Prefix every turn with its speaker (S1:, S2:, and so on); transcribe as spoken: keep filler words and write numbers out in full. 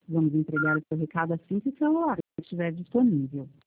S1: Vamos entregar o seu recado assim que o seu horário estiver disponível.